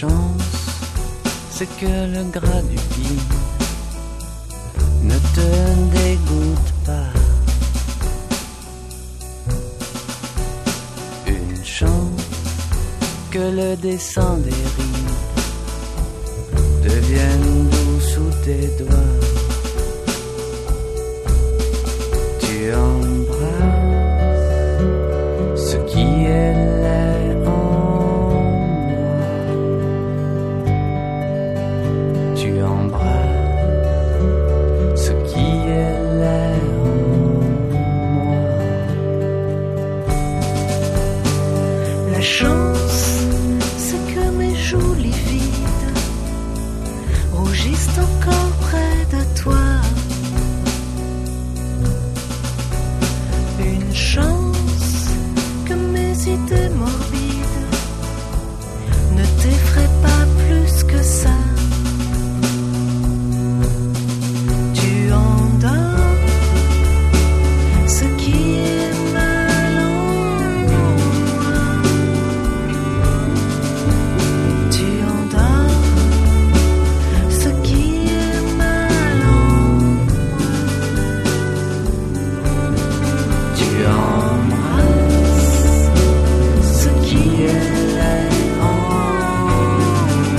chance, c'est que le gras du guide ne te dégoûte pas. Une chance que le descend des rides devienne doux sous tes doigts. Tu embrasses ce qui est laid en moi. Tu embrasses ce qui est laid en moi. La chance, c'est que mes joues livides rougissent encore près de toi. Une chance que mes idées morbides ne t'effraient pas plus que ça. Tu endors ce qui est mal en moi. Tu endors ce qui est mal en moi. Tu embrasses ce qui est laid en moi.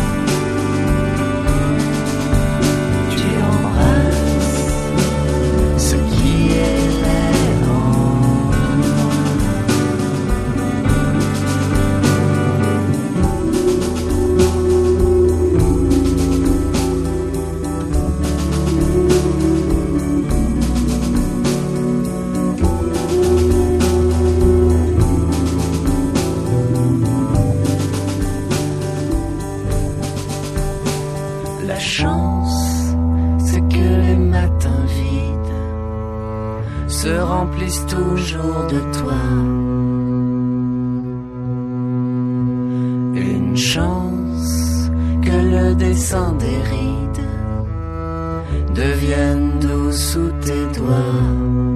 Tu embrasses ce qui est laid en La chance, c'est que les matins vides se remplissent toujours de toi. Une chance que le dessin des rides devienne doux sous tes doigts.